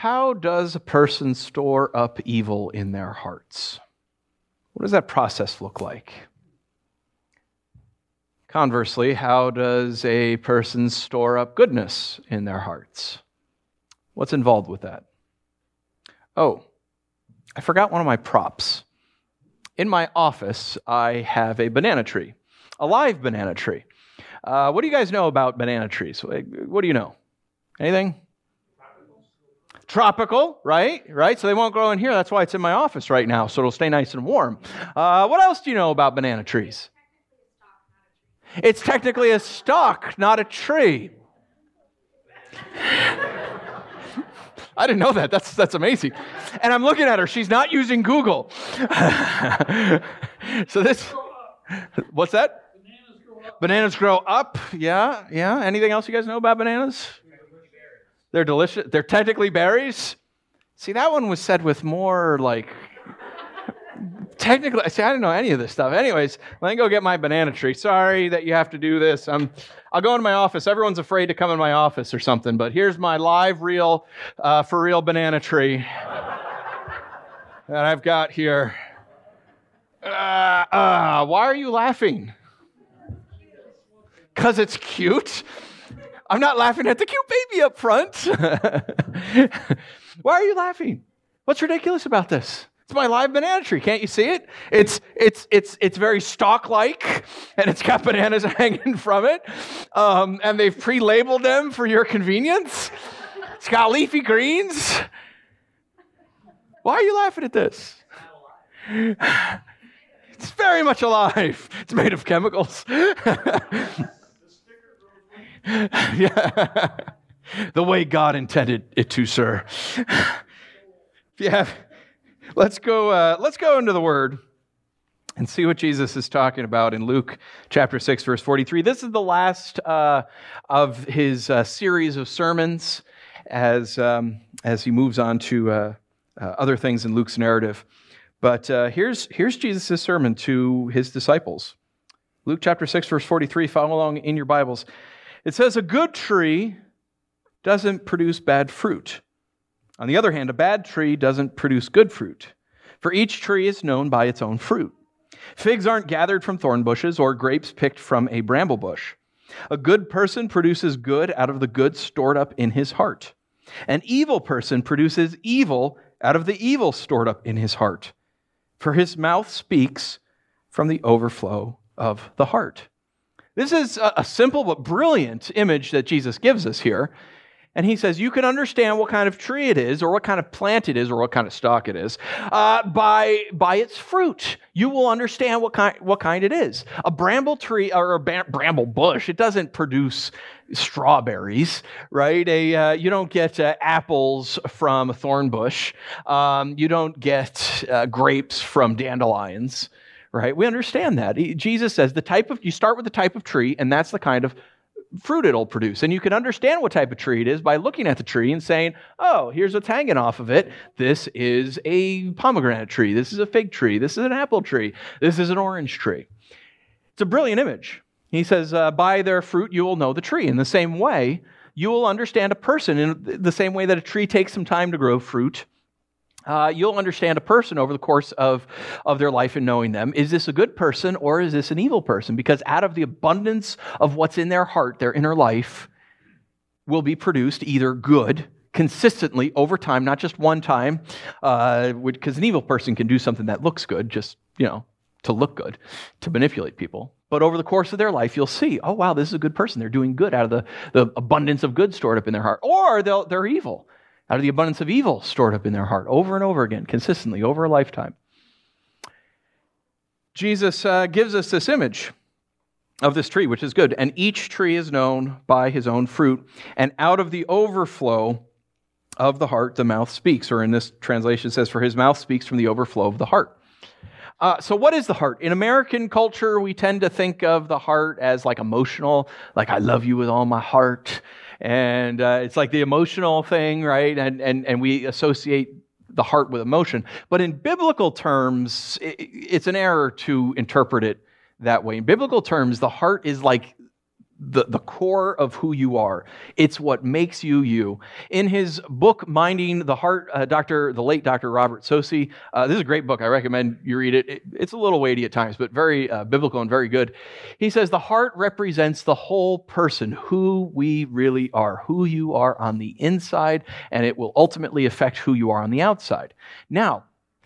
how does a person store up evil in their hearts? What does that process look like? Conversely, how does a person store up goodness in their hearts? What's involved with that? Oh, I forgot one of my props. In my office, I have a banana tree, a live banana tree. What do you guys know about banana trees? What do you know? Anything? Tropical, right? So they won't grow in here. That's why it's in my office right now, so it'll stay nice and warm. What else do you know about banana trees? It's technically a stalk, not a tree. I didn't know that. That's amazing. And I'm looking at her. She's not using Google. So this, what's that? Bananas grow up. Yeah. Anything else you guys know about bananas? They're delicious. They're technically berries. See, that one was said with more like technically. See, I didn't know any of this stuff. Anyways, let me go get my banana tree. Sorry that you have to do this. I'll go into my office. Everyone's afraid to come in my office or something, but here's my live, real, for real banana tree that I've got here. Why are you laughing? Because it's cute? I'm not laughing at the cute baby up front. Why are you laughing? What's ridiculous about this? It's my live banana tree. Can't you see it? It's very stalk-like, and it's got bananas hanging from it. And they've pre-labeled them for your convenience. It's got leafy greens. Why are you laughing at this? It's very much alive. It's made of chemicals. Yeah. The way God intended it to, sir. Yeah. Let's go into the Word and see what Jesus is talking about in Luke chapter 6, verse 43. This is the last of his series of sermons as he moves on to other things in Luke's narrative. But here's Jesus' sermon to his disciples. Luke chapter 6, verse 43. Follow along in your Bibles. It says, "A good tree doesn't produce bad fruit. On the other hand, a bad tree doesn't produce good fruit. For each tree is known by its own fruit. Figs aren't gathered from thorn bushes or grapes picked from a bramble bush. A good person produces good out of the good stored up in his heart. An evil person produces evil out of the evil stored up in his heart. For his mouth speaks from the overflow of the heart." This is a simple but brilliant image that Jesus gives us here. And he says, you can understand what kind of tree it is, or what kind of plant it is, or what kind of stalk it is, by its fruit. You will understand what kind it is. A bramble tree, or a bramble bush, it doesn't produce strawberries, right? You don't get apples from a thorn bush. You don't get grapes from dandelions. Right? We understand that. Jesus says you start with the type of tree, and that's the kind of fruit it'll produce. And you can understand what type of tree it is by looking at the tree and saying, oh, here's what's hanging off of it. This is a pomegranate tree. This is a fig tree. This is an apple tree. This is an orange tree. It's a brilliant image. He says, by their fruit you will know the tree. In the same way, you will understand a person in the same way that a tree takes some time to grow fruit. You'll understand a person over the course of their life and knowing them. Is this a good person or is this an evil person? Because out of the abundance of what's in their heart, their inner life, will be produced either good, consistently over time, not just one time, because an evil person can do something that looks good, just, to look good, to manipulate people. But over the course of their life, you'll see, oh, wow, this is a good person. They're doing good out of the abundance of good stored up in their heart. Or they're evil. Out of the abundance of evil stored up in their heart over and over again, consistently, over a lifetime. Jesus gives us this image of this tree, which is good. And each tree is known by his own fruit. And out of the overflow of the heart, the mouth speaks. Or in this translation, it says, for his mouth speaks from the overflow of the heart. So what is the heart? In American culture, we tend to think of the heart as like emotional, like I love you with all my heart. And it's like the emotional thing, right? And we associate the heart with emotion. But in biblical terms, it's an error to interpret it that way. In biblical terms, the heart is like the core of who you are. It's what makes you you. In his book, Minding the Heart, the late Dr. Robert Sosi, this is a great book. I recommend you read it. It's a little weighty at times, but very biblical and very good. He says, the heart represents the whole person, who we really are, who you are on the inside, and it will ultimately affect who you are on the outside. Now,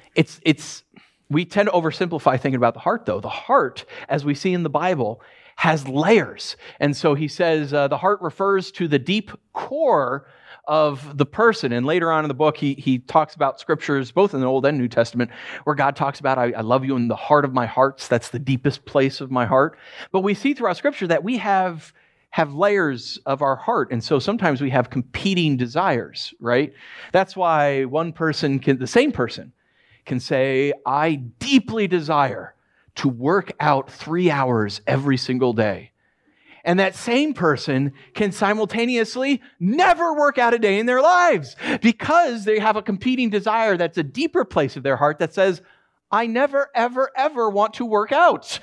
we tend to oversimplify thinking about the heart, though. The heart, as we see in the Bible, has layers. And so he says the heart refers to the deep core of the person. And later on in the book, he talks about scriptures, both in the Old and New Testament, where God talks about, I love you in the heart of my hearts. That's the deepest place of my heart. But we see throughout Scripture that we have layers of our heart. And so sometimes we have competing desires, right? That's why the same person can say, I deeply desire to work out 3 hours every single day. And that same person can simultaneously never work out a day in their lives because they have a competing desire that's a deeper place of their heart that says, I never, ever, ever want to work out.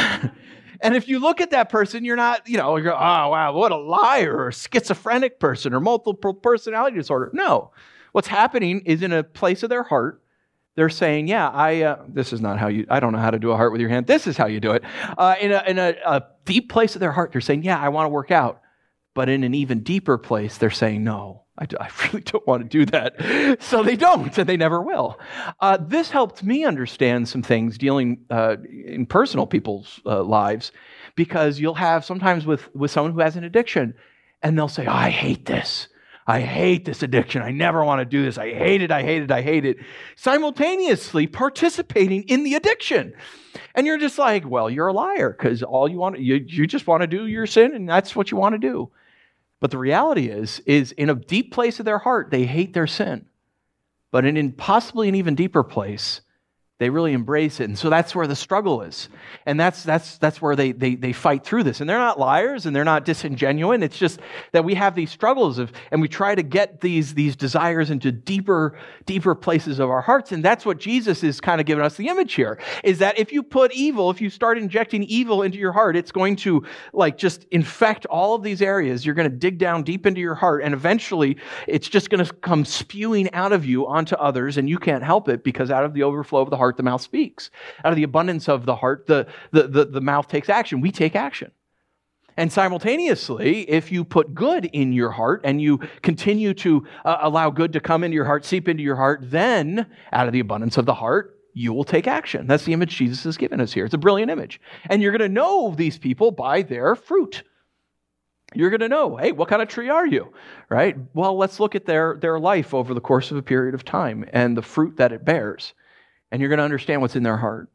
And if you look at that person, you're not, you go, oh, wow, what a liar, or a schizophrenic person, or multiple personality disorder. No. What's happening is in a place of their heart, they're saying, yeah, this is not how I don't know how to do a heart with your hand. This is how you do it. In a deep place of their heart, they're saying, yeah, I want to work out. But in an even deeper place, they're saying, no, I really don't want to do that. So they don't, and they never will. This helped me understand some things dealing in personal people's lives, because you'll have sometimes with someone who has an addiction, and they'll say, oh, I hate this. I hate this addiction. I never want to do this. I hate it. I hate it. I hate it. Simultaneously participating in the addiction. And you're just like, well, you're a liar, because all you just want to do your sin, and that's what you want to do. But the reality is in a deep place of their heart, they hate their sin. But in possibly an even deeper place, they really embrace it. And so that's where the struggle is. And that's where they fight through this. And they're not liars, and they're not disingenuine. It's just that we have these struggles and we try to get these desires into deeper places of our hearts. And that's what Jesus is kind of giving us the image here, is that if you start injecting evil into your heart, it's going to just infect all of these areas. You're going to dig down deep into your heart, and eventually it's just going to come spewing out of you onto others, and you can't help it, because out of the overflow of the heart, the mouth speaks. Out of the abundance of the heart, the mouth takes action. We take action. And simultaneously, if you put good in your heart and you continue to allow good to come into your heart, seep into your heart, then out of the abundance of the heart, you will take action. That's the image Jesus has given us here. It's a brilliant image. And you're going to know these people by their fruit. You're going to know, hey, what kind of tree are you? Right? Well, let's look at their life over the course of a period of time and the fruit that it bears. And you're going to understand what's in their heart.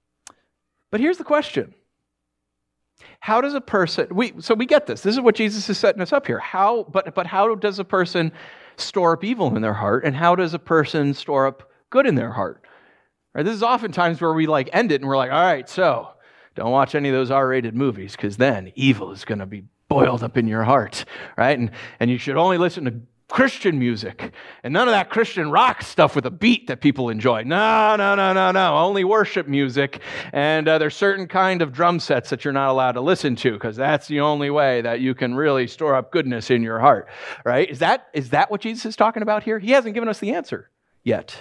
But here's the question. How does a person, we get this. This is what Jesus is setting us up here. But how does a person store up evil in their heart? And how does a person store up good in their heart? Right, this is oftentimes where we end it and we're like, all right, so don't watch any of those R-rated movies, because then evil is going to be boiled up in your heart, right? And you should only listen to Christian music, and none of that Christian rock stuff with a beat that people enjoy. No. Only worship music, and there's certain kind of drum sets that you're not allowed to listen to, because that's the only way that you can really store up goodness in your heart, right? Is that what Jesus is talking about here? He hasn't given us the answer yet.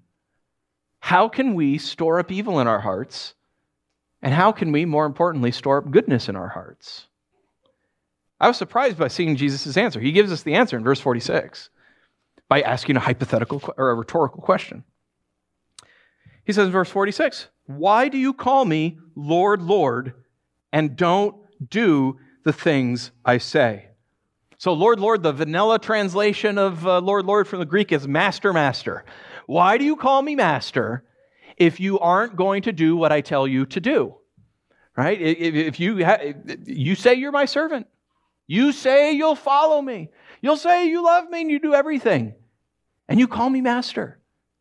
How can we store up evil in our hearts, and how can we, more importantly, store up goodness in our hearts? I was surprised by seeing Jesus' answer. He gives us the answer in verse 46 by asking a hypothetical or a rhetorical question. He says in verse 46, why do you call me Lord, Lord, and don't do the things I say? So Lord, Lord, the vanilla translation of Lord, Lord from the Greek is master, master. Why do you call me master if you aren't going to do what I tell you to do? Right? If you say you're my servant, you say you'll follow me. You'll say you love me and you do everything. And you call me master.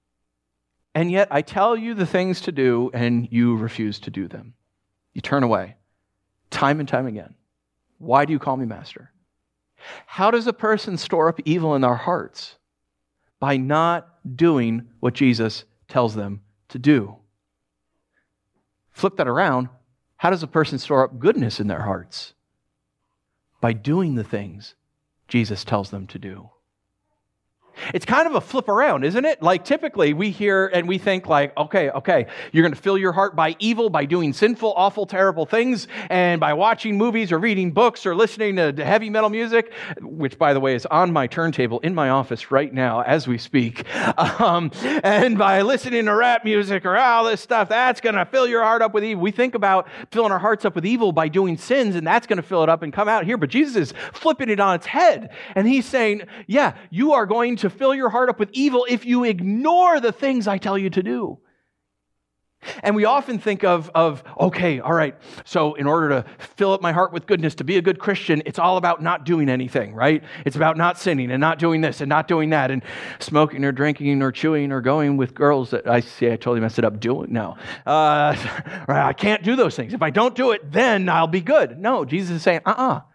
And yet I tell you the things to do and you refuse to do them. You turn away time and time again. Why do you call me master? How does a person store up evil in their hearts? By not doing what Jesus tells them to do. Flip that around. How does a person store up goodness in their hearts? by doing the things Jesus tells them to do. It's kind of a flip around, isn't it? Like typically we hear and we think like, okay, you're going to fill your heart by evil, by doing sinful, awful, terrible things, and by watching movies or reading books or listening to heavy metal music, which by the way is on my turntable in my office right now as we speak, and by listening to rap music or all this stuff, that's going to fill your heart up with evil. We think about filling our hearts up with evil by doing sins, and that's going to fill it up and come out here. But Jesus is flipping it on its head, and he's saying, yeah, you are going to fill your heart up with evil if you ignore the things I tell you to do. And we often think of okay, all right, so in order to fill up my heart with goodness, to be a good Christian, it's all about not doing anything, right? It's about not sinning and not doing this and not doing that and smoking or drinking or chewing or going with girls that I totally messed it up doing now. I can't do those things. If I don't do it, then I'll be good. No, Jesus is saying,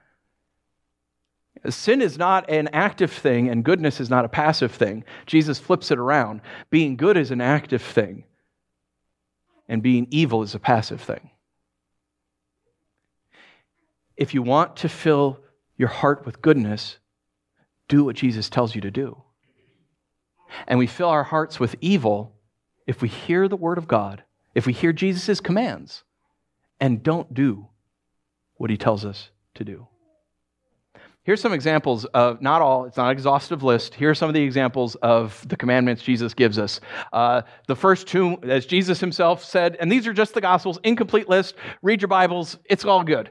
Sin is not an active thing, and goodness is not a passive thing. Jesus flips it around. Being good is an active thing, and being evil is a passive thing. If you want to fill your heart with goodness, do what Jesus tells you to do. And we fill our hearts with evil if we hear the word of God, if we hear Jesus' commands, and don't do what he tells us to do. Here's some examples of, not all, it's not an exhaustive list. Here are some of the examples of the commandments Jesus gives us. The first two, as Jesus himself said, and these are just the Gospels, incomplete list. Read your Bibles, it's all good.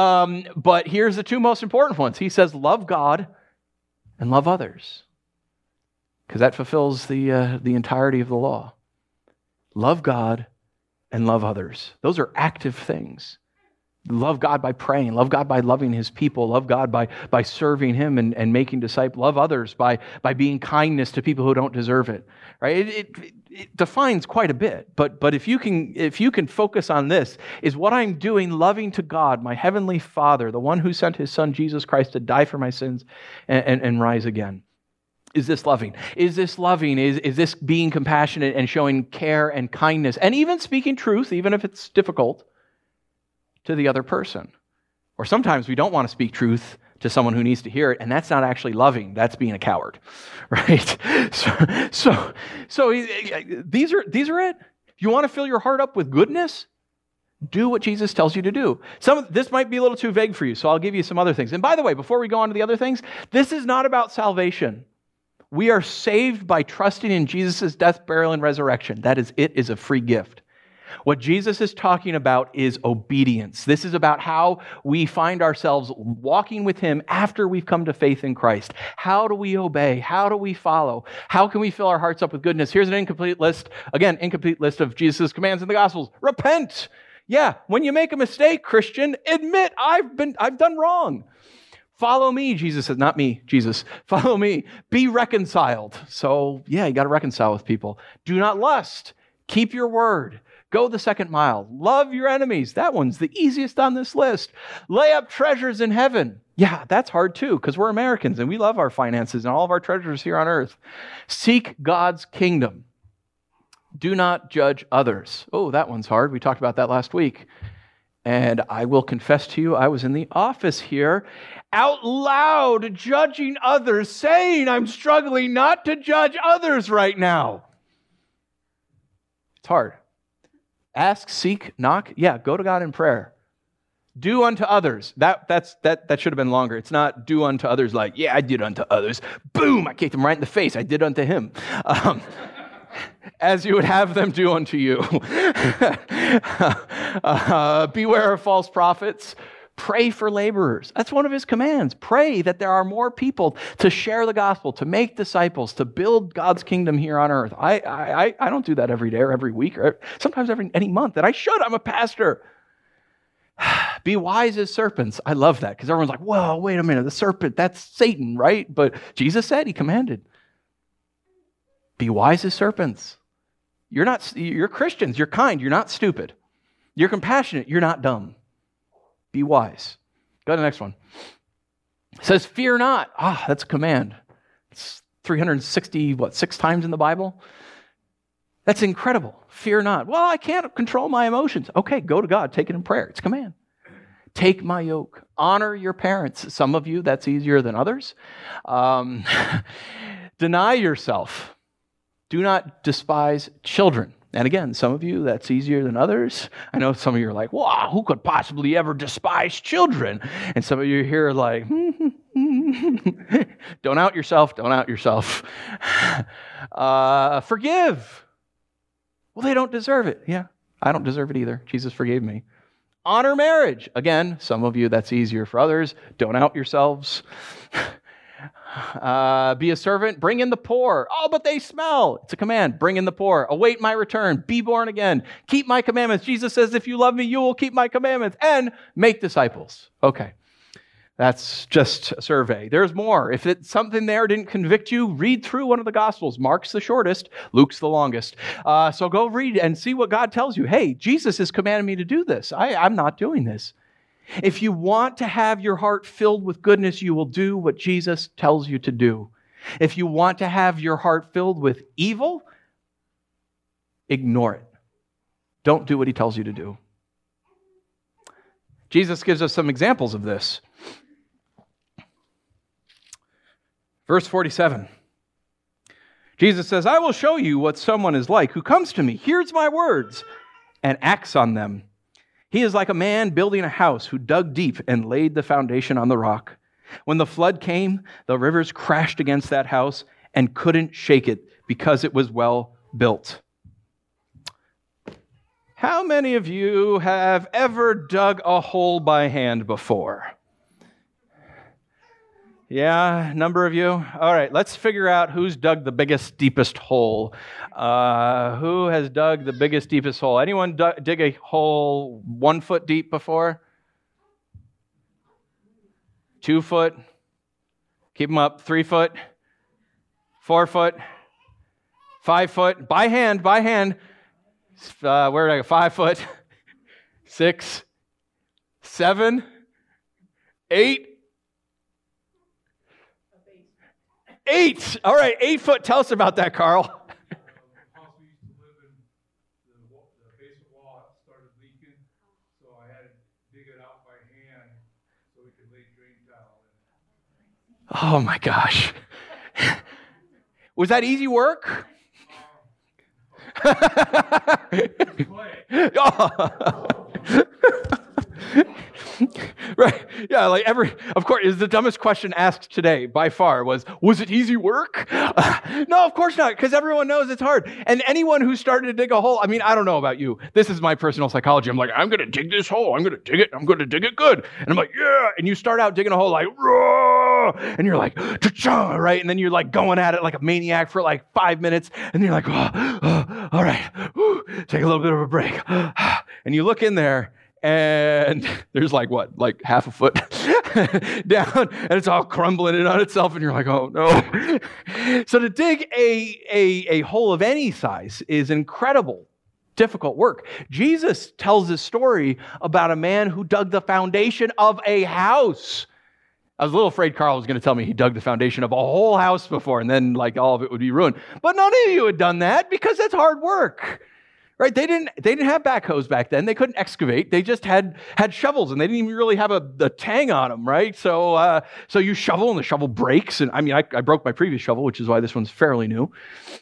But here's the two most important ones. He says, love God and love others, because that fulfills the entirety of the law. Love God and love others. Those are active things. Love God by praying. Love God by loving his people. Love God by serving him and making disciples. Love others by being kindness to people who don't deserve it. Right? It defines quite a bit. But if you can focus on this, is what I'm doing loving to God, my heavenly Father, the one who sent his Son Jesus Christ to die for my sins and rise again. Is this loving? Is this loving? Is this being compassionate and showing care and kindness and even speaking truth, even if it's difficult, to the other person? Or sometimes we don't want to speak truth to someone who needs to hear it, and that's not actually loving. That's being a coward, right? So these are it. You want to fill your heart up with goodness? Do what Jesus tells you to do. This might be a little too vague for you, so I'll give you some other things. And by the way, before we go on to the other things, this is not about salvation. We are saved by trusting in Jesus' death, burial, and resurrection. It is a free gift. What Jesus is talking about is obedience. This is about how we find ourselves walking with him after we've come to faith in Christ. How do we obey? How do we follow? How can we fill our hearts up with goodness? Here's an incomplete list of Jesus' commands in the Gospels. Repent. Yeah, when you make a mistake, Christian, admit I've done wrong. Follow me, Jesus says, not me, Jesus. Follow me. Be reconciled. So, yeah, you got to reconcile with people. Do not lust. Keep your word. Go the second mile. Love your enemies. That one's the easiest on this list. Lay up treasures in heaven. Yeah, that's hard too, because we're Americans and we love our finances and all of our treasures here on earth. Seek God's kingdom. Do not judge others. Oh, that one's hard. We talked about that last week. And I will confess to you, I was in the office here, out loud judging others, saying I'm struggling not to judge others right now. It's hard. Ask, seek, knock. Yeah, go to God in prayer. Do unto others. That should have been longer. It's not do unto others like, yeah, I did unto others. Boom, I kicked him right in the face. I did unto him. As you would have them do unto you. Beware of false prophets. Pray for laborers. That's one of his commands. Pray that there are more people to share the gospel, to make disciples, to build God's kingdom here on earth. I don't do that every day or every week or sometimes any month. And I should. I'm a pastor. Be wise as serpents. I love that because everyone's like, whoa, wait a minute. The serpent, that's Satan, right? But Jesus said, he commanded. Be wise as serpents. You're Christians. You're kind. You're not stupid. You're compassionate. You're not dumb. Be wise. Go to the next one. It says, fear not. That's a command. It's 366 times in the Bible. That's incredible. Fear not. Well, I can't control my emotions. Okay, go to God. Take it in prayer. It's a command. Take my yoke. Honor your parents. Some of you, that's easier than others. Deny yourself. Do not despise children. And again, some of you, that's easier than others. I know some of you are like, wow, who could possibly ever despise children? And some of you here are like, don't out yourself, don't out yourself. Forgive. Well, they don't deserve it. Yeah, I don't deserve it either. Jesus forgave me. Honor marriage. Again, some of you, that's easier for others. Don't out yourselves. Be a servant. Bring in the poor. Oh, but they smell. It's a command. Bring in the poor. Await my return. Be born again. Keep my commandments. Jesus says, if you love me, you will keep my commandments. And make disciples. Okay. That's just a survey. There's more. If it's something there didn't convict you, read through one of the Gospels. Mark's the shortest. Luke's the longest. So go read and see what God tells you. Hey, Jesus has commanded me to do this. I'm not doing this. If you want to have your heart filled with goodness, you will do what Jesus tells you to do. If you want to have your heart filled with evil, ignore it. Don't do what he tells you to do. Jesus gives us some examples of this. Verse 47. Jesus says, I will show you what someone is like who comes to me, hears my words, and acts on them. He is like a man building a house who dug deep and laid the foundation on the rock. When the flood came, the rivers crashed against that house and couldn't shake it because it was well built. How many of you have ever dug a hole by hand before? Yeah, a number of you? All right, let's figure out who's dug the biggest, deepest hole. Who has dug the biggest, deepest hole? Anyone dig a hole 1 foot deep before? 2 foot? Keep them up. 3 foot? 4 foot? 5 foot? By hand. Where did I go? 5 foot? 6? 7? 8? 8. All right, 8 foot. Tell us about that, Carl. The house we used to live in, the basement wall started leaking, so I had to dig it out by hand so we could lay drain tile in. Oh my gosh. Was that easy work? Right. Yeah, of course, is the dumbest question asked today by far was it easy work? No, of course not, because everyone knows it's hard. And anyone who started to dig a hole, I mean, I don't know about you. This is my personal psychology. I'm like, I'm going to dig this hole. I'm going to dig it. I'm going to dig it good. And I'm like, yeah. And you start out digging a hole like, raw, and you're like, cha-cha, right? And then you're like going at it like a maniac for like 5 minutes. And you're like, all right, take a little bit of a break. And you look in there, and there's like half a foot down, and it's all crumbling in on itself, and you're like, oh no. So to dig a hole of any size is incredible, difficult work. Jesus tells this story about a man who dug the foundation of a house. I was a little afraid Carl was going to tell me he dug the foundation of a whole house before, and then like all of it would be ruined. But none of you had done that because that's hard work. Right? They didn't have backhoes back then. They couldn't excavate. They just had shovels, and they didn't even really have a tang on them, right? So you shovel, and the shovel breaks. And I mean, I broke my previous shovel, which is why this one's fairly new.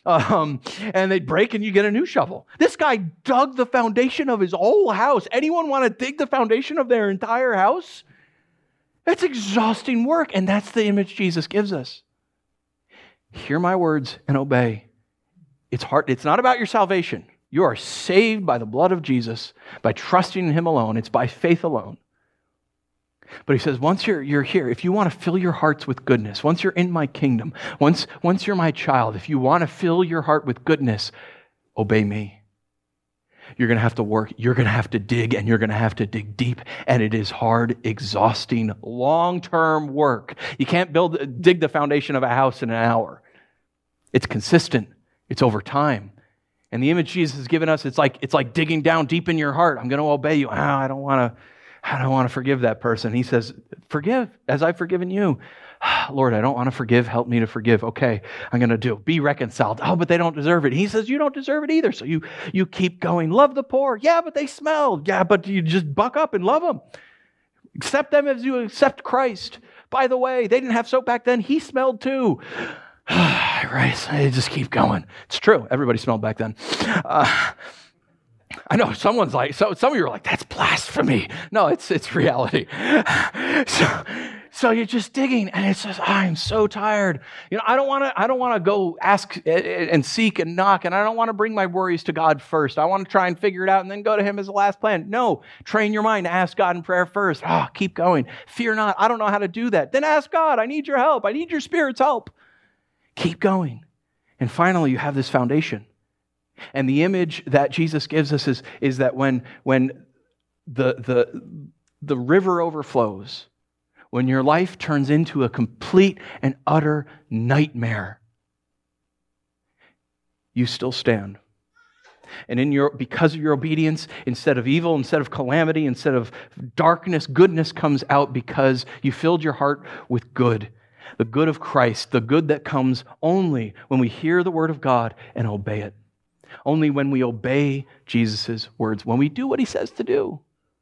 And they'd break, and you get a new shovel. This guy dug the foundation of his whole house. Anyone want to dig the foundation of their entire house? That's exhausting work, and that's the image Jesus gives us. Hear my words and obey. It's hard. It's not about your salvation. You are saved by the blood of Jesus, by trusting in him alone. It's by faith alone. But he says, once you're here, if you want to fill your hearts with goodness, once you're in my kingdom, once you're my child, if you want to fill your heart with goodness, obey me. You're going to have to work, you're going to have to dig, and you're going to have to dig deep. And it is hard, exhausting, long-term work. You can't dig the foundation of a house in an hour. It's consistent. It's over time. And the image Jesus has given us, it's like digging down deep in your heart. I'm going to obey you. I don't want to forgive that person. He says, forgive as I've forgiven you. Lord, I don't want to forgive. Help me to forgive. Okay, I'm going to do. Be reconciled. Oh, but they don't deserve it. He says, you don't deserve it either. So you keep going. Love the poor. Yeah, but they smell. Yeah, but you just buck up and love them. Accept them as you accept Christ. By the way, they didn't have soap back then. He smelled too. Right? So just keep going. It's true. Everybody smelled back then. I know someone's like, some of you are like, that's blasphemy. No, it's reality. So you're just digging, and it's just, I'm so tired. I don't want to go ask and seek and knock, and I don't want to bring my worries to God first. I want to try and figure it out and then go to Him as the last plan. No, train your mind to ask God in prayer first. Keep going. Fear not. I don't know how to do that. Then ask God. I need your help. I need your Spirit's help. Keep going. And finally, you have this foundation. And the image that Jesus gives us is that when the river overflows, when your life turns into a complete and utter nightmare, you still stand. And because of your obedience, instead of evil, instead of calamity, instead of darkness, goodness comes out because you filled your heart with good. The good of Christ, the good that comes only when we hear the word of God and obey it. Only when we obey Jesus' words, when we do what He says to do.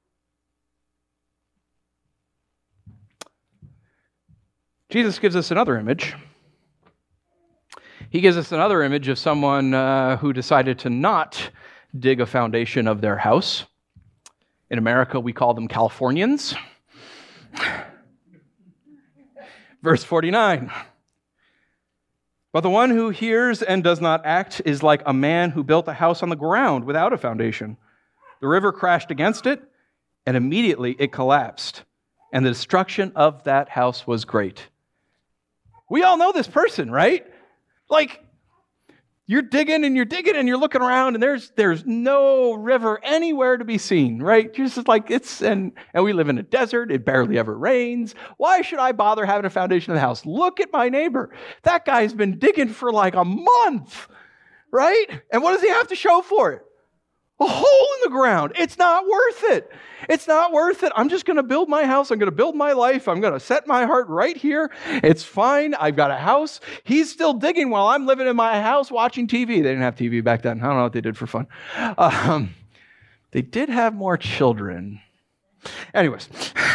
Jesus gives us another image. He gives us another image of someone who decided to not dig a foundation of their house. In America, we call them Californians. Verse 49. But the one who hears and does not act is like a man who built a house on the ground without a foundation. The river crashed against it, and immediately it collapsed, and the destruction of that house was great. We all know this person, right? Like, you're digging and you're looking around, and there's no river anywhere to be seen, right? You're just like, and we live in a desert. It barely ever rains. Why should I bother having a foundation of the house? Look at my neighbor. That guy's been digging for like a month, right? And what does he have to show for it? A hole in the ground. It's not worth it. It's not worth it. I'm just going to build my house. I'm going to build my life. I'm going to set my heart right here. It's fine. I've got a house. He's still digging while I'm living in my house watching TV. They didn't have TV back then. I don't know what they did for fun. They did have more children. Anyways.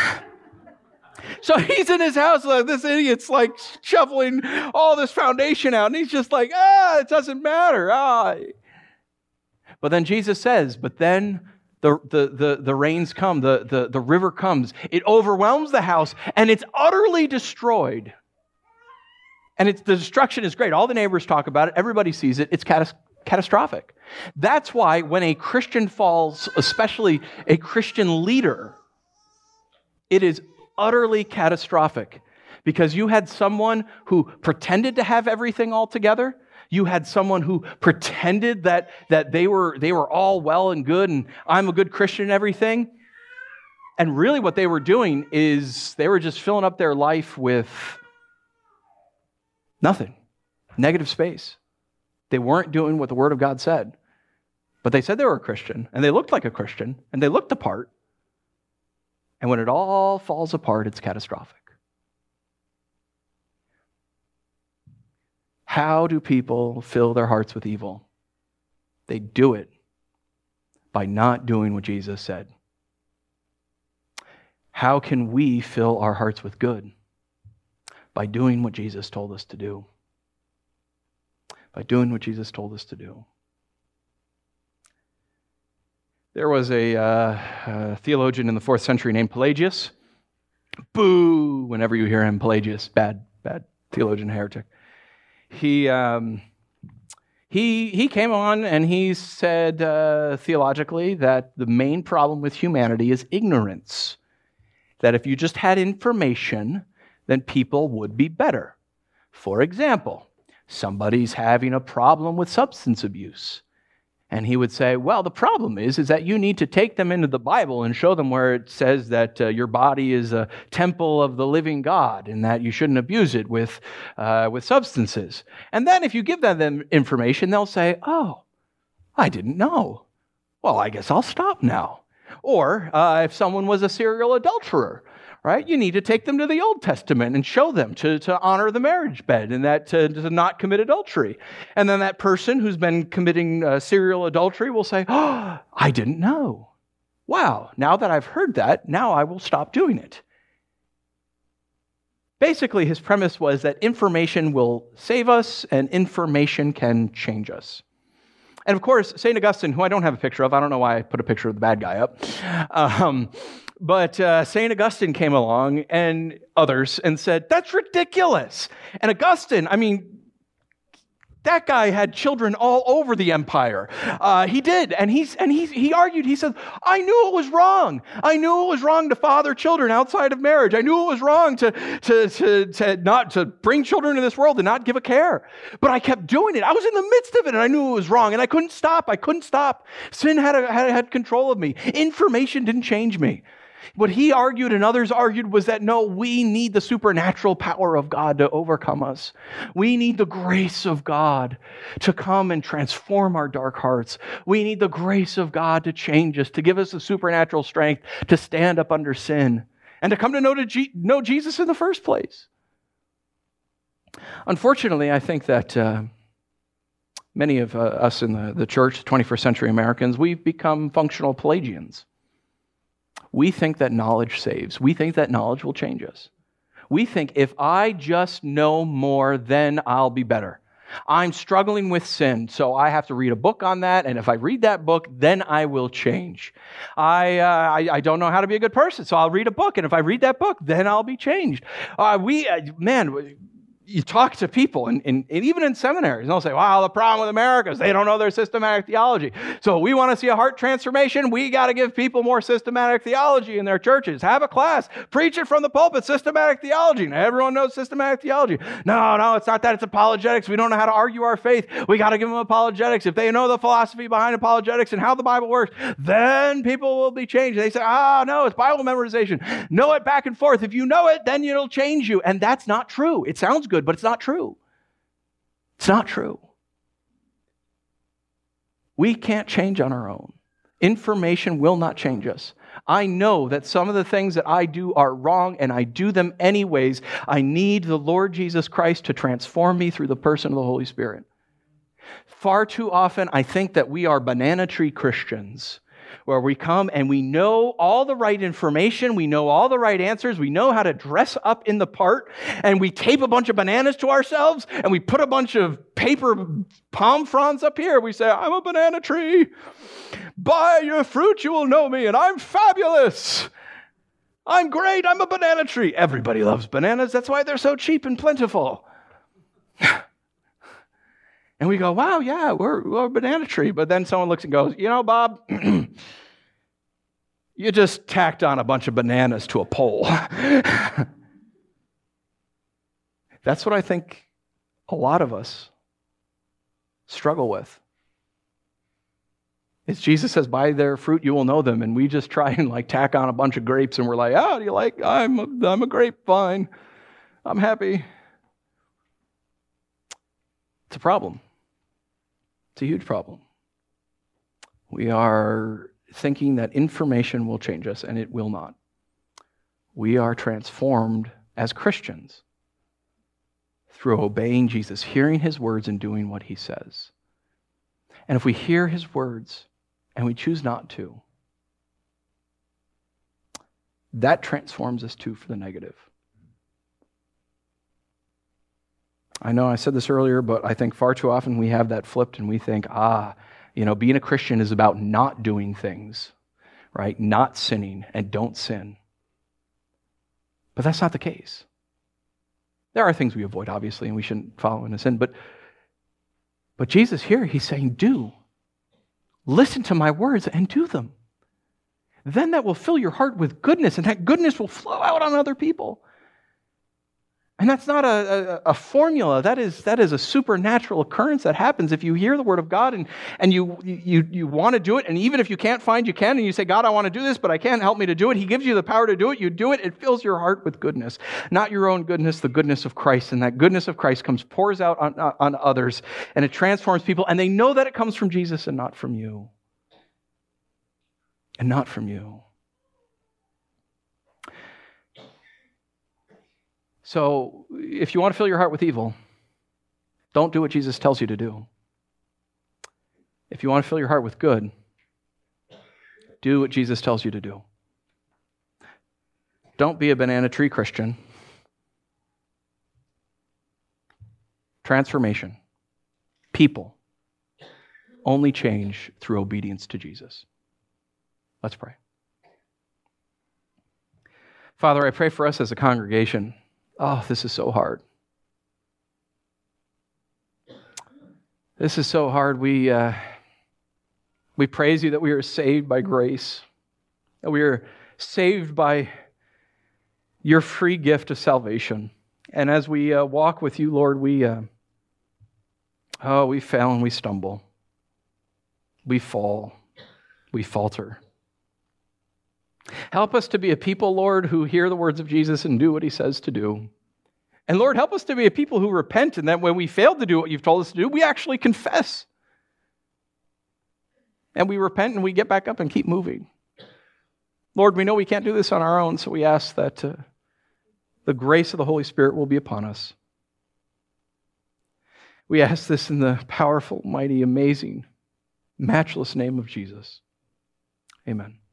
So he's in his house, like this idiot's like shoveling all this foundation out. And he's just like, it doesn't matter. But then Jesus says, but then the rains come, the river comes, it overwhelms the house, and it's utterly destroyed. And the destruction is great. All the neighbors talk about it. Everybody sees it. It's catastrophic. That's why when a Christian falls, especially a Christian leader, it is utterly catastrophic. Because you had someone who pretended to have everything all together. You had someone who pretended that they were all well and good, and I'm a good Christian and everything. And really what they were doing is they were just filling up their life with nothing, negative space. They weren't doing what the Word of God said. But they said they were a Christian, and they looked like a Christian, and they looked the part. And when it all falls apart, it's catastrophic. How do people fill their hearts with evil? They do it by not doing what Jesus said. How can we fill our hearts with good? By doing what Jesus told us to do. By doing what Jesus told us to do. There was a theologian in the 4th century named Pelagius. Boo! Whenever you hear him, Pelagius, bad theologian, heretic. He came on and he said theologically that the main problem with humanity is ignorance. That if you just had information, then people would be better. For example, somebody's having a problem with substance abuse. And he would say, well, the problem is that you need to take them into the Bible and show them where it says that your body is a temple of the living God and that you shouldn't abuse it with substances. And then if you give them information, they'll say, oh, I didn't know. Well, I guess I'll stop now. Or if someone was a serial adulterer, right? You need to take them to the Old Testament and show them to honor the marriage bed and that to not commit adultery. And then that person who's been committing serial adultery will say, oh, I didn't know. wow, now that I've heard that, now I will stop doing it. Basically, his premise was that information will save us and information can change us. And of course, St. Augustine, who I don't have a picture of, I don't know why I put a picture of the bad guy up, but St. Augustine came along and others and said, that's ridiculous. And Augustine, that guy had children all over the empire. He did, and he argued. He said, "I knew it was wrong. I knew it was wrong to father children outside of marriage. I knew it was wrong to not to bring children into this world and not give a care. But I kept doing it. I was in the midst of it, and I knew it was wrong, and I couldn't stop. Sin had control of me. Information didn't change me." What he argued and others argued was that no, we need the supernatural power of God to overcome us. We need the grace of God to come and transform our dark hearts. We need the grace of God to change us, to give us the supernatural strength to stand up under sin and to come to know Jesus in the first place. Unfortunately, I think that many of us in the church, 21st century Americans, we've become functional Pelagians. We think that knowledge saves. We think that knowledge will change us. We think if I just know more, then I'll be better. I'm struggling with sin, so I have to read a book on that, and if I read that book, then I will change. I don't know how to be a good person, so I'll read a book, and if I read that book, then I'll be changed. You talk to people, and even in seminaries, and they'll say, wow, the problem with America is they don't know their systematic theology. So we want to see a heart transformation. We got to give people more systematic theology in their churches. Have a class. Preach it from the pulpit, systematic theology. Now, everyone knows systematic theology. No, it's not that. It's apologetics. We don't know how to argue our faith. We got to give them apologetics. If they know the philosophy behind apologetics and how the Bible works, then people will be changed. They say, no, it's Bible memorization. Know it back and forth. If you know it, then it'll change you. And that's not true. It sounds good, but it's not true. It's not true. We can't change on our own. Information will not change us. I know that some of the things that I do are wrong, and I do them anyways. I need the Lord Jesus Christ to transform me through the person of the Holy Spirit. Far too often, I think that we are banana tree Christians, where we come and we know all the right information, we know all the right answers, we know how to dress up in the part, and we tape a bunch of bananas to ourselves, and we put a bunch of paper palm fronds up here. We say, I'm a banana tree. By your fruit you will know me, and I'm fabulous. I'm great. I'm a banana tree. Everybody loves bananas. That's why they're so cheap and plentiful. And we go, wow, yeah, we're a banana tree. But then someone looks and goes, Bob, you just tacked on a bunch of bananas to a pole. That's what I think a lot of us struggle with. It's Jesus says, by their fruit you will know them. And we just try and tack on a bunch of grapes and we're like, do you like, I'm a grapevine. I'm happy. It's a problem. It's a huge problem. We are thinking that information will change us, and it will not. We are transformed as Christians through obeying Jesus, hearing his words and doing what he says. And if we hear his words and we choose not to, that transforms us too for the negative. I know I said this earlier, but I think far too often we have that flipped and we think, being a Christian is about not doing things, right? Not sinning, and don't sin. But that's not the case. There are things we avoid, obviously, and we shouldn't follow in a sin. But Jesus here, he's saying, do. Listen to my words and do them. Then that will fill your heart with goodness, and that goodness will flow out on other people. And that's not a formula. That is a supernatural occurrence that happens if you hear the word of God and you want to do it. And even if you can't find, you can. And you say, God, I want to do this, but I can't. Help me to do it. He gives you the power to do it. You do it. It fills your heart with goodness. Not your own goodness, the goodness of Christ. And that goodness of Christ pours out on others. And it transforms people. And they know that it comes from Jesus and not from you. And not from you. So if you want to fill your heart with evil, don't do what Jesus tells you to do. If you want to fill your heart with good, Do what Jesus tells you to do. Don't be a banana tree Christian. Transformation. People only change through obedience to Jesus. Let's pray. Father, I pray for us as a congregation. Oh, this is so hard. This is so hard. We praise you that we are saved by grace, that we are saved by your free gift of salvation. And as we walk with you, Lord, we fail and we stumble. We fall. We falter. Help us to be a people, Lord, who hear the words of Jesus and do what he says to do. And Lord, help us to be a people who repent, and that when we fail to do what you've told us to do, we actually confess. And we repent and we get back up and keep moving. Lord, we know we can't do this on our own, so we ask that the grace of the Holy Spirit will be upon us. We ask this in the powerful, mighty, amazing, matchless name of Jesus. Amen.